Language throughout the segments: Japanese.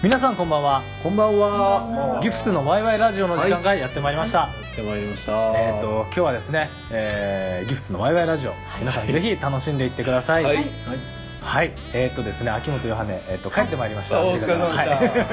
皆さんこんばんは。 こんばんは。 ギフスのワイワイラジオの時間がやってまいりました。 やってまいりました。 今日はですね、ギフスのワイワイラジオ、皆さんぜひ楽しんでいってください。はい。はい。ですね、秋元ヨハネ、帰ってまいりました。 お疲れ様でした。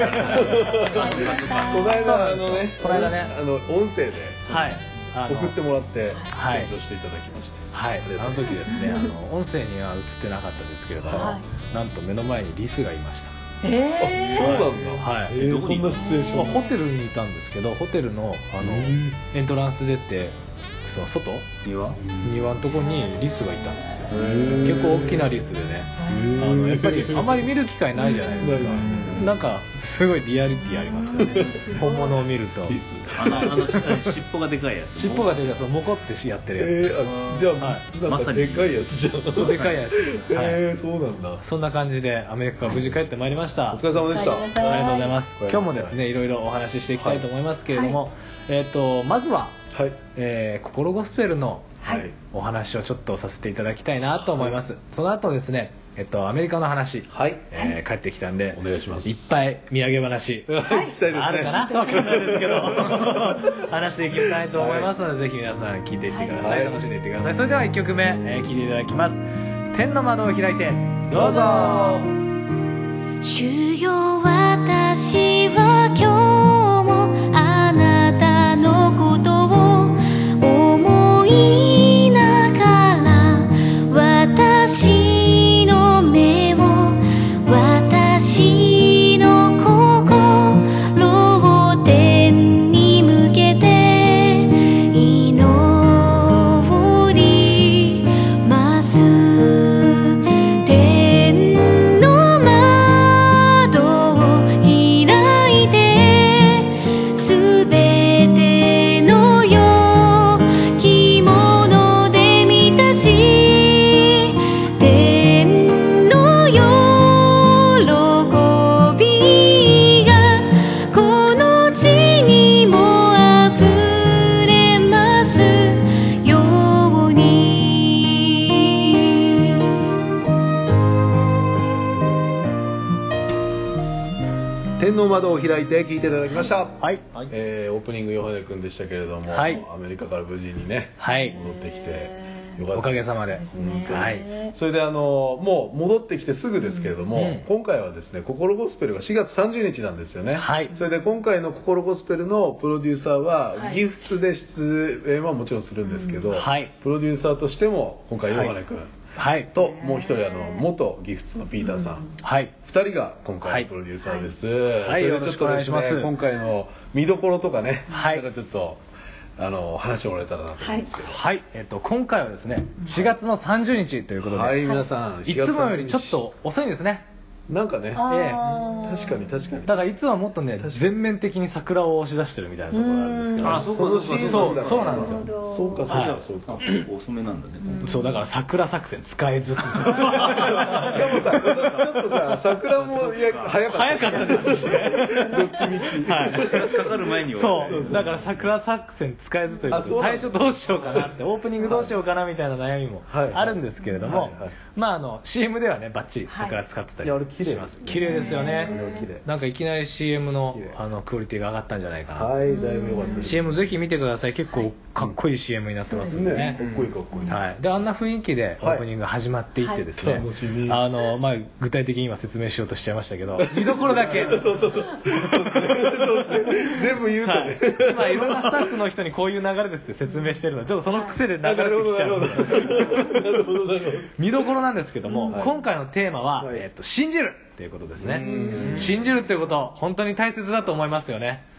この間ね、音声で送ってもらって勉強していただきまして、 はい。あの時ですね、音声には映ってなかったですけれども、なんと目の前にリスがいました。 そうなんだ。 はい。 そんなシチュエーション。 ホテルにいたんですけど、ホテルのエントランス出て、その外庭のとこにリスがいたんですよ。結構大きなリスでね、やっぱりあまり見る機会ないじゃないですか。なんかすごいリアリティありますよね。本物を見ると。 尻尾がでかいやつ。 尻尾がでかいやつ、モコってやってるやつ。 じゃあまさにでかいやつじゃん。 そうでかいやつ。 そうなんだ。 そんな感じでアメリカから無事帰ってまいりました。 お疲れ様でした。 ありがとうございます。今日もですね、いろいろお話ししていきたいと思いますけれども、まずは心ゴスペルのお話をちょっとさせていただきたいなと思います。その後ですね、アメリカの話、帰ってきたんで、 お願いします。 いっぱい土産話あるかなわかんないですけど話していきたいと思いますので、ぜひ皆さん聞いていってください。楽しんでいってください。それでは1曲目聴いていただきます。天の窓を開いてどうぞ。 主よ、私は今日もあなたのことを思いながら、私の目を、私の心を天に向けて祈ります。天の窓を開いて、すべての良きもので満たし、天の喜びがこの地にもあふれますように。 天の窓を開いて聞いていただきました。 はい。 オープニングヨハネ君でしたけれども、アメリカから無事にね戻ってきて。 おかげさまで。 それでもう戻ってきてすぐですけれども、今回はですね、心ゴスペルが4月30日なんですよね。それで今回の心ゴスペルのプロデューサーは、ギフスで出演はもちろんするんですけど、プロデューサーとしても今回ヨハネ君ともう一人元ギフスのピーターさん、2人が今回のプロデューサーです。それでちょっとですね、今回の見どころとかね、ちょっと話してもらえたらなと思うんですけど、 今回はですね、4月の30日ということで、 皆さんいつもよりちょっと遅いんですね。 なんかね、確かにだからいつもはもっとね、全面的に桜を押し出してるみたいなところがあるんですけど、そうなんですよ。 そうか遅めなんだね。 そうだから桜作戦使えず。しかもさ、ちょっとさ、桜も早かったですね。 どっちみち。 4月かかる前には。 そうだから桜作戦使えずということで、最初どうしようかなって、オープニングどうしようかなみたいな悩みもあるんですけれども、CM ではねバッチリ桜使ってたりします。綺麗ですよね。なんかいきなり CM のクオリティが上がったんじゃないかな。 だいぶ良かったです。 CM ぜひ見てください。結構かっこいい CM になってますんでね。 かっこいいかっこいい。 であんな雰囲気でオープニングが始まっていってですね、具体的に今説明しようとしちゃいましたけど、見どころだけそう全部言うとね、 今いろんなスタッフの人にこういう流れですって説明してるので、ちょっとその癖で流れてきちゃう。見どころなんですけども、今回のテーマは信じるということですね。信じるっていうこと本当に大切だと思いますよね。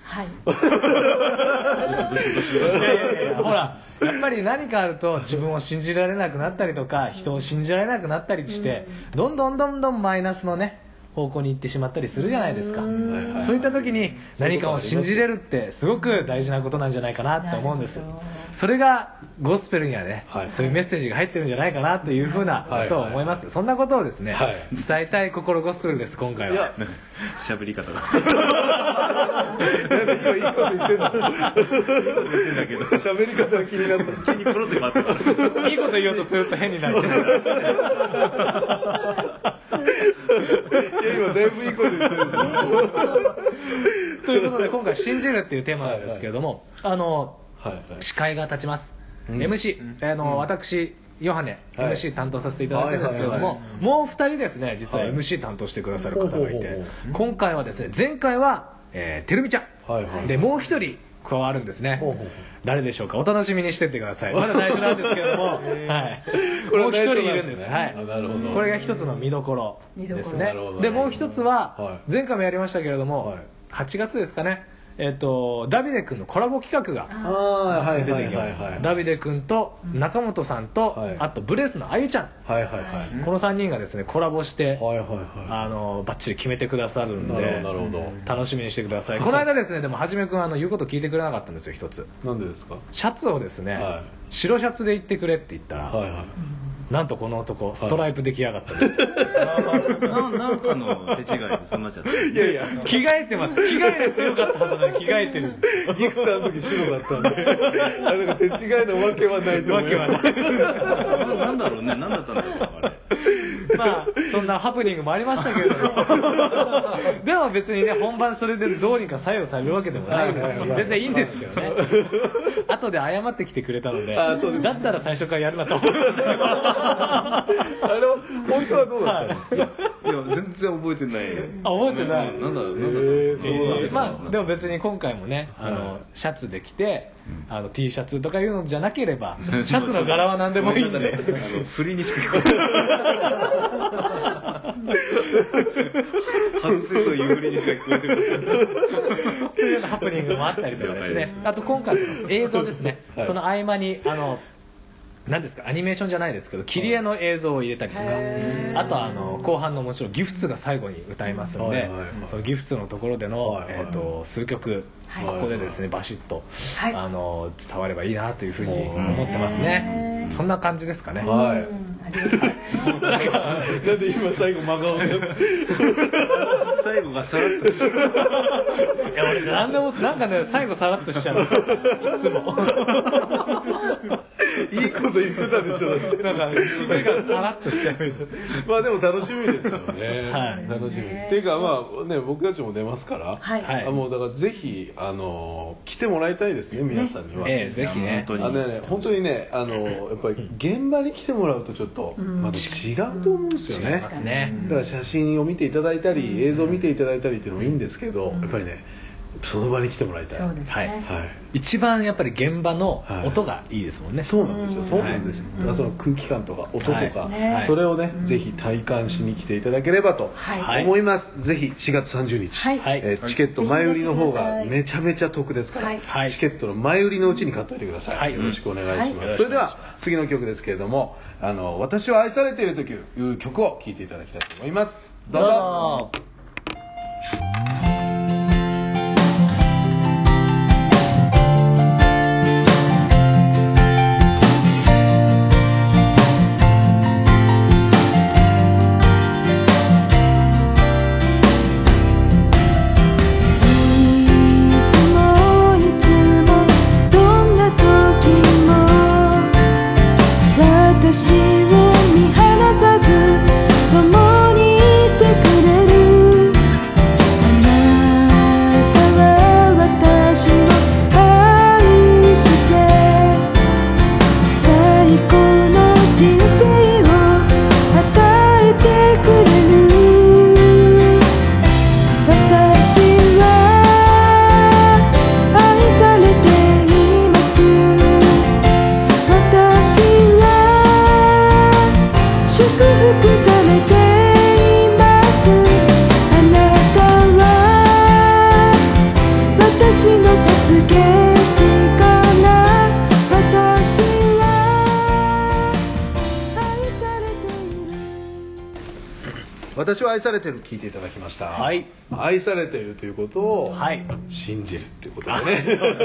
ほらやっぱり何かあると自分を信じられなくなったりとか、人を信じられなくなったりして、どんどんマイナスのね方向に行ってしまったりするじゃないですか。そういった時に何かを信じれるってすごく大事なことなんじゃないかなって思うんです。それがゴスペルにはね、そういうメッセージが入ってるんじゃないかなというふうなことを思います。そんなことをですね、伝えたい心ゴスペルです今回は。 喋り方が今いいこと言ってんだけど喋り方が気になった。 急にプロで待ってた。 いいこと言おうとすると変になっちゃう。 いや今だいぶいいこと言ってるでしょ。 ということで今回信じるっていうテーマなんですけれども、司会が立ちます。MC、私ヨハネ、MC 担当させていただくんですけれども、もう2人ですね、実は MC 担当してくださる方がいて、今回はですね、前回はてるみちゃん、でもう1人加わるんですね。誰でしょうか、お楽しみにしてってください。まだ内緒なんですけれども、もう1人いるんです。これが一つの見どころですね。でもう一つは前回もやりましたけれども、8月ですかね、ダビデ君のコラボ企画が出てきます。ダビデ君と中本さんと、あとブレスのあゆちゃん、この3人がですねコラボして、バッチリ決めてくださるんで、楽しみにしてください。この間ですね、でもはじめ君言うこと聞いてくれなかったんですよ。一つ。 なんでですか？ シャツをですね、白シャツで言ってくれって言ったら、なんとこの男ストライプできやがったんです。 なんかの手違いでそうなっちゃった。 いやいや着替えてます。着替えてよかったはずなのに着替えてる。 ギフトの時白だったんで、なんか手違いのわけはないと思います。 なんだろうね、なんだったんだろうあれ。 まあそんなハプニングもありましたけれども、でも別にね、本番それでどうにか作用されるわけでもないですし、全然いいんですけどね。後で謝ってきてくれたので、だったら最初からやるなと思いましたけど。 あれ本当はどうだったんですか？ いや全然覚えてない。 覚えてない。 なんだろう。 まあでも別に今回もね、シャツで着て、T シャツとかいうのじゃなければ、シャツの柄は何でもいいんで、 振りにしか聞こえない。外せという振りにしか聞こえてる。 というようなハプニングもあったりとかですね。あと今回その映像ですね。その合間に何ですか、アニメーションじゃないですけど切り絵の映像を入れたりとか、あと後半のもちろんギフツが最後に歌いますので、そのギフツのところでの数曲、ここでですねバシッと伝わればいいなというふうに思ってますね。そんな感じですかね。 なんで今最後真顔で最後がさらっとしちゃう。 いや俺何でもなんかね、最後さらっとしちゃう。いつも。 いいこと言ってたでしょ。 なんか締めがさらっとしちゃう。 まあでも楽しみですよね。楽しみ。っていうかまあね、僕たちも出ますから、もうだからぜひ来てもらいたいですね、皆さんには。 ぜひね。 本当にね、やっぱり現場に来てもらうとちょっとまた違うと思うんですよね。だから写真を見ていただいたり映像を見ていただいたりっていうのもいいんですけど、やっぱりねその場に来てもらいたい。 そうですね。一番やっぱり現場の音がいいですもんね。 そうなんですよ。そうなんですよ。だからその空気感とか音とか、それをねぜひ体感しに来ていただければと思います。ぜひ4月30日、チケット前売りの方がめちゃめちゃ得ですから、チケットの前売りのうちに買っておいてください。よろしくお願いします。それでは次の曲ですけれども、私は愛されているという曲を聴いていただきたいと思います。どうぞ。私は愛されてる聞いていただきました。愛されているということを信じるっていうことでね。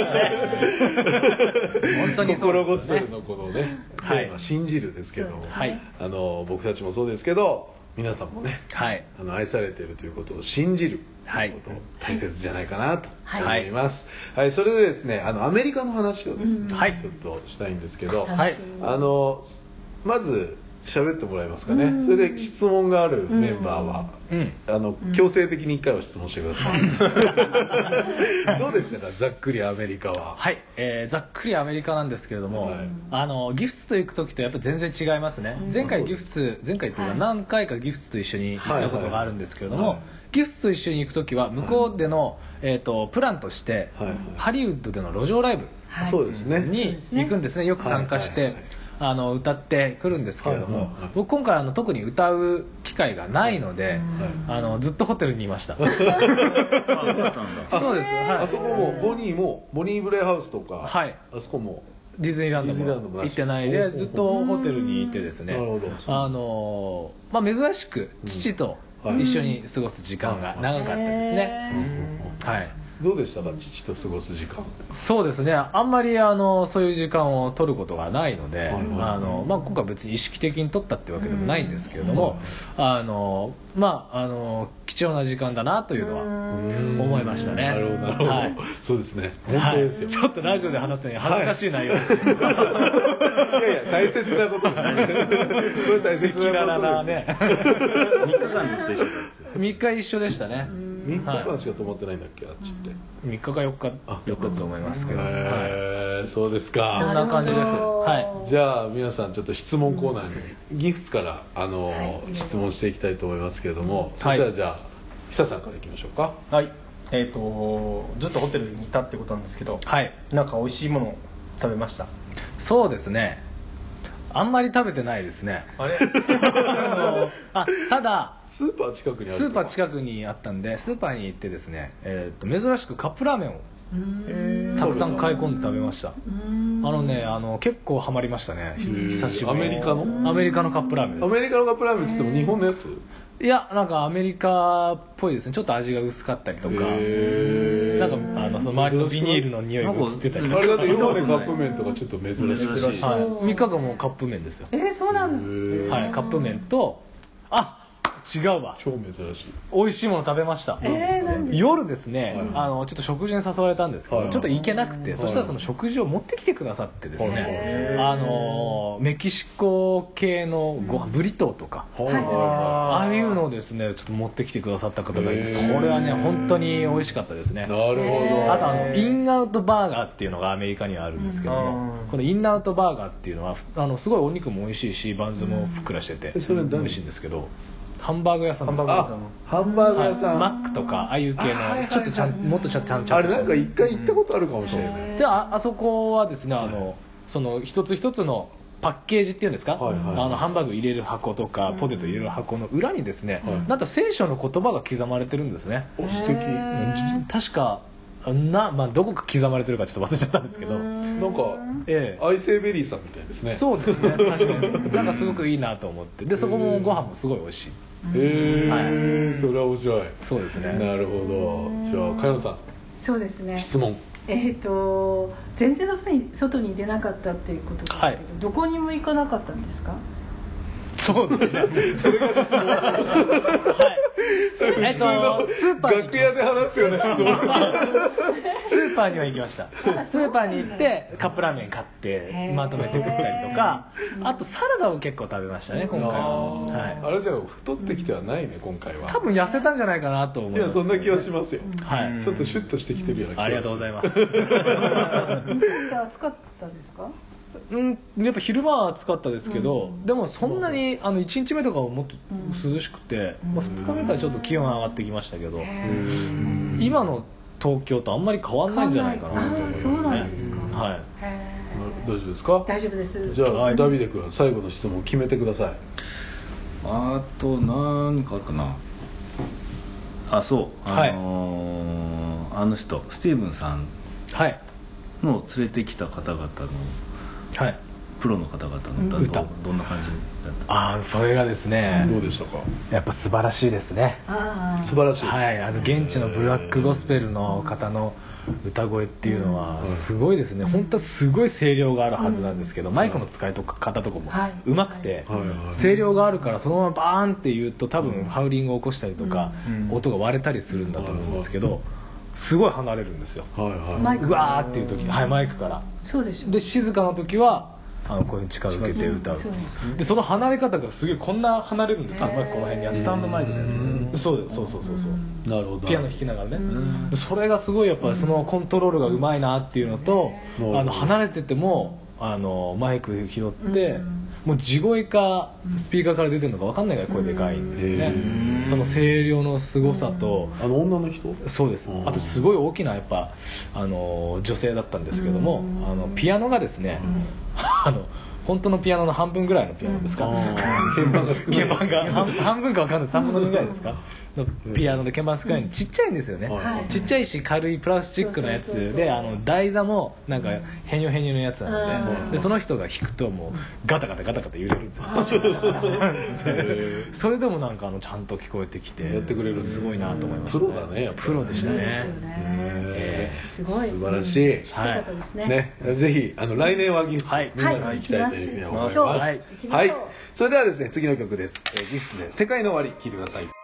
本当にそうですね。心ゴスペルのこのね、信じるですけど、僕たちもそうですけど、 皆さんもね、 はい、 愛されているということを信じるということ大切じゃないかなと思います。はい、それでですね、アメリカの話をですね、ちょっとしたいんですけど、まず喋ってもらえますかね。それで質問があるメンバーは、強制的に1回は質問してください。どうでしたか、ざっくりアメリカは。 はい、ざっくりアメリカなんですけれども、ギフツと行く時とやっぱ全然違いますね。前回っていうか何回かギフツと一緒に行ったことがあるんですけれども、ギフツと一緒に行く時は向こうでの、プランとして、ハリウッドでの路上ライブに行くんですね。よく参加して歌ってくるんですけれども、僕今回特に歌う機会がないので、ずっとホテルにいました。そうです。 あそこもボニーブレイハウスとか、あそこもディズニーランドも行ってないで、ずっとホテルにいてですね、珍しく父と一緒に過ごす時間が長かったですね。はい。 どうでしたか、父と過ごす時間。 そうですね、あんまりそういう時間を取ることがないので、今回別に意識的に取ったってわけでもないんですけれども、貴重な時間だなというのは思いましたね。 なるほど、はい、そうですね、本当ですよ。 ちょっとラジオで話すのに恥ずかしい内容です。いやいや、大切なことですね。これ大切なことですね。 3日間ずっと一緒だった。 3日一緒でしたね。 3日間しか泊まってないんだっけ、あっちって。 3日か4日だったと思いますけど。 そうですか。 そんな感じです。はい。 じゃあ皆さんちょっと質問コーナーにギフツから質問していきたいと思いますけれども、そしたらじゃあ久さんからいきましょうか。 はい。ずっとホテルにいたってことなんですけど、なんか美味しいもの食べました？ そうですね。あんまり食べてないですね。 あれ？ ただ。 スーパー近くにあったんで、スーパーに行ってですね、珍しくカップラーメンをたくさん買い込んで食べました。結構ハマりましたね、久しぶりに。アメリカのカップラーメンです。 アメリカのカップラーメンって言っても日本のやつ？ いや、なんかアメリカっぽいですね。ちょっと味が薄かったりとか、なんかその周りのビニールの匂いが移ってたりとか。 あれだって今までカップ麺とかちょっと珍しい。 3日間もカップ麺ですよ。 そうなんだ。はい、カップ麺と、違うわ、 超珍しい美味しいもの食べました。夜ですね、ちょっと食事に誘われたんですけど、ちょっと行けなくて、そしたらその食事を持ってきてくださってですね、メキシコ系のご飯、ブリトーとか、ああいうのをですねちょっと持ってきてくださった方がいて、それはね本当に美味しかったですね。 なるほど。 あとインアウトバーガーっていうのがアメリカにはあるんですけども、このインアウトバーガーっていうのはすごいお肉も美味しいし、バンズもふっくらしてて美味しいんですけど、ハンバーグ屋さんです。 ハンバーグ屋さん、 マックとかああいう系のちょっともっとちゃんとあれなんか一回行ったことあるかもしれない。 であそこはですね、その一つ一つのパッケージっていうんですか、ハンバーグ入れる箱とかポテト入れる箱の裏にですね、なんと聖書の言葉が刻まれてるんですね。 素敵。 確かどこか刻まれてるかちょっと忘れちゃったんですけど、 なんか、アイセイベリーさんみたいですね。 そうですね、確かになんかすごくいいなと思って、でそこもご飯もすごい美味しい。 それは面白い。 そうですね。 なるほど。じゃあかよさん。 そうですね。 質問。 全然外に出なかったっていうことですけど、どこにも行かなかったんですか？ そうですね。 それが質問。はい。スーパー楽屋で話すような質問。 スーパーには行きました。スーパーに行ってカップラーメン買ってまとめて食ったりとか、あとサラダを結構食べましたね今回は。 あれじゃあ太ってきてはないね今回は。 多分痩せたんじゃないかなと思います。 いやそんな気はしますよ。 はい。 ちょっとシュッとしてきてるような気が。 ありがとうございます。 日本って暑かったですか？ やっぱ昼間は暑かったですけど、でもそんなに1日目とかはもっと涼しくて、2日目からちょっと気温上がってきましたけど、今の東京とあんまり変わんないんじゃないかなと思いますね。 そうなんですか。 はい。 大丈夫ですか？ 大丈夫です。 じゃあダビデ君最後の質問決めてください。 あと何かあるかな。そうあの人スティーブンさんの連れてきた方々のプロの方々の歌とどんな感じだった？ それがですね、 どうでしたか？ やっぱ素晴らしいですね。 素晴らしい。 はい、現地のブラックゴスペルの方の歌声っていうのはすごいですね。本当はすごい声量があるはずなんですけど、マイクの使い方とかもうまくて、声量があるからそのままバーンって言うと多分ハウリングを起こしたりとか、音が割れたりするんだと思うんですけど、すごい離れるんですよ。うわーっていう時に、マイクから。 そうでしょ。 で静かな時はこういうふうに力を受けて歌う。でその離れ方がすげえこんな離れるんですよ。この辺にスタンドマイクで。そうです。そう。 なるほど。 ピアノ弾きながらね。それがすごいやっぱりそのコントロールがうまいなっていうのと、離れててもマイク拾ってもう地声かスピーカーから出てるのか分かんないぐらい声でかいんですよね。その声量の凄さと、 女の人？ そうです。あとすごい大きなやっぱ女性だったんですけども、ピアノがですね、本当のピアノの半分ぐらいのピアノですか。鍵盤が半分か分かんない、3分の2ぐらいですかのピアノで鍵盤少ないのちっちゃいんですよね。ちっちゃいし軽いプラスチックのやつで、台座もなんかへにょへにょのやつなので、その人が弾くともうガタガタ揺れるんですよ。それでもなんかちゃんと聞こえてきてやってくれる、 すごいなと思いました。 プロだね。 プロでしたね。 すごい素晴らしい。ぜひ来年はギフスみんなで行きたいというふうに思います。はい。それではですね、次の曲です。ギフスで世界の終わり、聴いてください。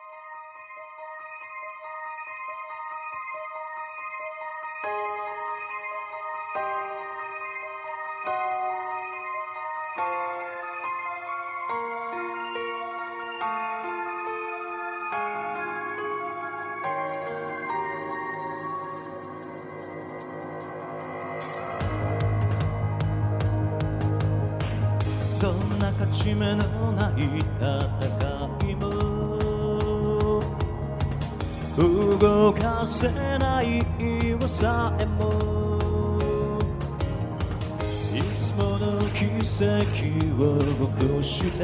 どんな勝ち目のない戦いも動かせない岩さえもいつもの奇跡を起こして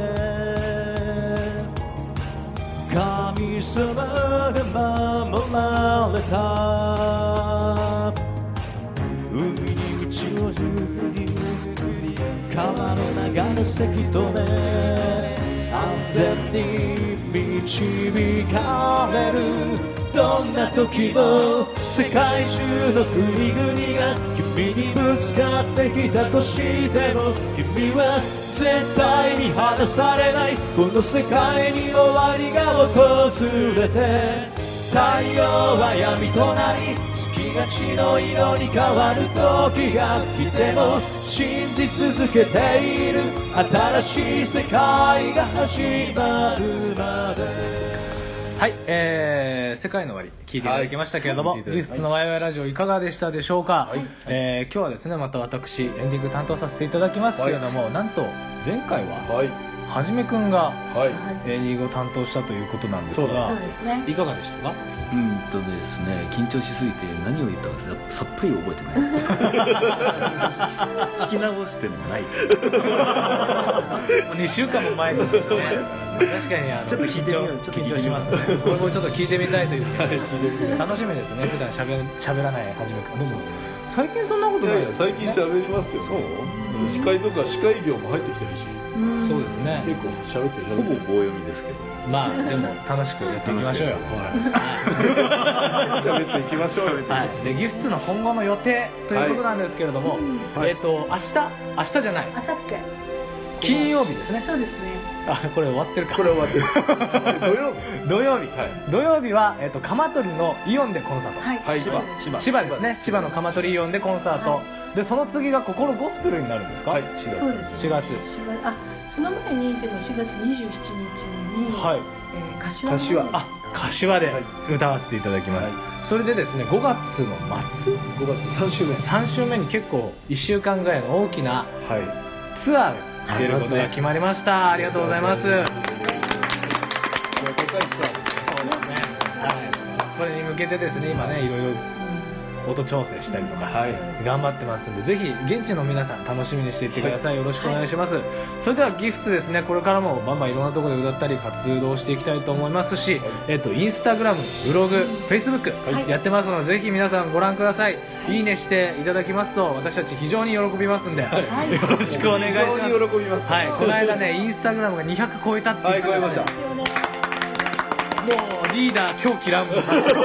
神様が守られた海に道を振り川の流れせき止め安全に導かれるどんな時も世界中の国々が君にぶつかってきたとしても君は絶対に離されないこの世界に終わりが訪れて太陽は闇となり月が血の色に変わる時が来ても信じ続けている新しい世界が始まるまではい、世界の終わり聞いていただきましたけれども、ギフスのワイワイラジオいかがでしたでしょうか。今日はですねまた私エンディング担当させていただきますけれども、なんと前回ははじめくんがエンディングを担当したということなんですが、いかがでしたか。 ですね、緊張しすぎて何を言ったかさっぱり覚えてない聞き直してもない 2週間も前ですしね確かにちょっと緊張しますねこれもちょっと聞いてみたいという楽しみですね。普段しゃべらないはじめくんでも最近そんなことないですね。 最近しゃべりますよ。司会とか司会業も入ってきてるしそうですね。 結構喋ってる。 ほぼ棒読みですけどまあでも楽しくやっていきましょうよ。 喋っていきましょうよ。 でギフスの今後の予定ということなんですけれども、明日じゃない。 明後日。 金曜日ですね。 そうですね。 これ終わってるか。 これ終わってる。 土曜日は鎌取のイオンでコンサート。千葉ですね。千葉の鎌取イオンでコンサート。でその次が心ゴスペルになるんですか。 そうです。 4月。 その前にでも4月27日に柏で歌わせていただきます。それでですね5月の末 5月 3週目に結構1週間ぐらいの大きなツアーが出ることが決まりました。ありがとうございます。それに向けてですね今ねいろいろ音調整したりとか頑張ってますんで、ぜひ現地の皆さん楽しみにしていってください。よろしくお願いします。それではギフツですね、これからもバンバンいろんなところで歌ったり活動していきたいと思いますし、インスタグラム、ブログ、フェイスブックやってますので、ぜひ皆さんご覧ください。いいねしていただきますと私たち非常に喜びますんで、よろしくお願いします。 非常に喜びます。 はい、この間ねインスタグラムが200超えたって言って超えました。 もうリーダー狂気乱舞されて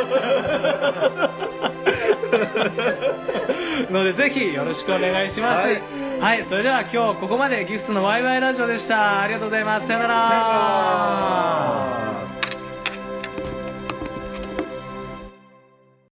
ますので、ぜひよろしくお願いします。はい、それでは今日ここまでギフツのワイワイラジオでした。ありがとうございます。さよなら。